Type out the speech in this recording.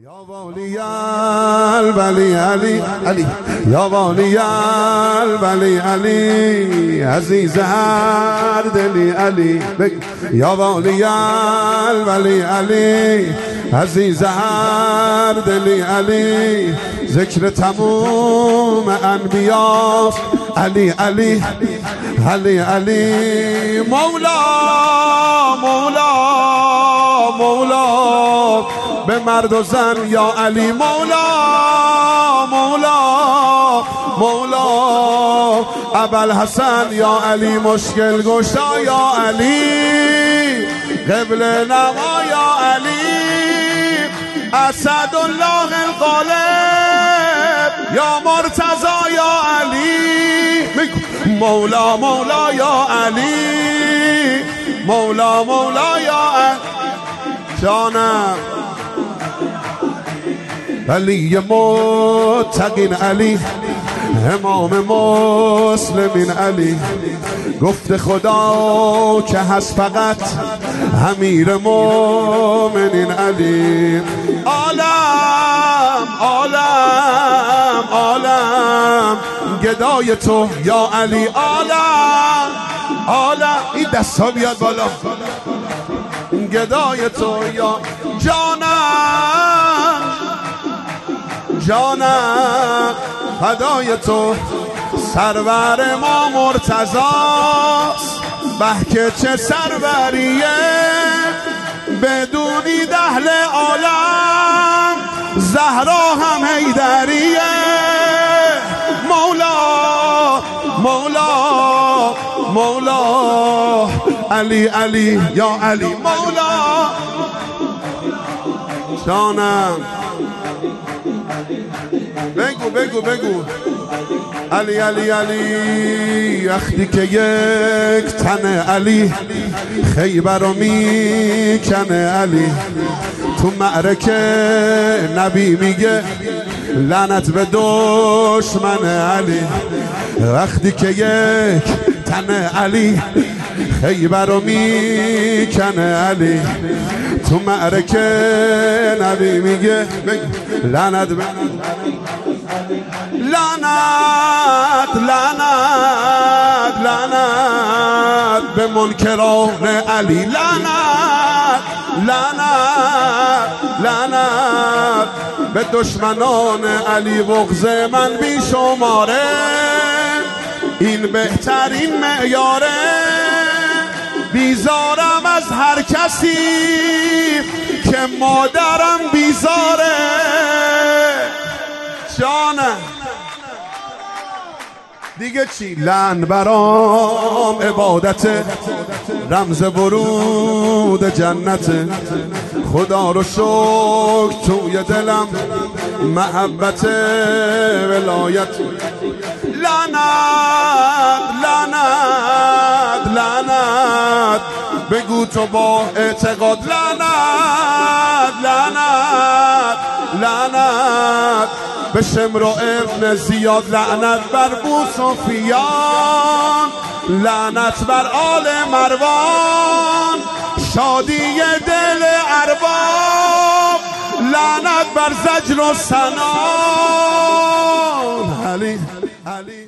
یا والی الولی علی علی یا والی الولی علی عزیز هر دلی علی یا والی الولی علی عزیز هر دلی علی ذکر تموم انبیاست علی علی علی علی مولا مولا مولا به مرد و زن یا علی مولا مولا مولا ابوالحسن یا علی مشکل گشا یا علی قبل نما یا علی اسد الله الغالب یا مرتضی یا علی مولا مولا یا علی مولا مولا یا علی جانم علی متقین علی امام مسلمین علی گفت خدا که هست فقط امیر مومنین علی عالم عالم عالم گدای تو یا علی عالم عالم این دست ها بیاد بالا گدای تو یا جانم جانم فدای تو سرور ما مرتضاست بحکه چه سروریه بدونی اهل عالم زهرا هم حیدریه مولا مولا مولا علی علی یا علی مولا جانم بگو بگو بگو علی علی علی وقتی که یک تن علی خیبر رو میکنه علی تو معرکه نبی میگه لعنت به دشمن علی وقتی که یک تن علی خیبر رو میکنه علی تو معرکه نبی میگه لعنت به لعنت لعنت لعنت به منکران علی لعنت لعنت لعنت به دشمنان علی بغض من بی شماره این بهترین معیاره بیزارم از هر کسی که مادرم بیزاره جانم دیگه چی لعن برام عبادت رمز ورود جنت خدا رو شکر توی دلم محبت ولایت لعنت لعنت لعنت بگو تو با اعتقاد لعنت لعنت لعنت به شمر و ابن زیاد لعنت بر بو سفیان لعنت بر آل مروان شادی دل ارباب لعنت بر زجر و سنان علی علی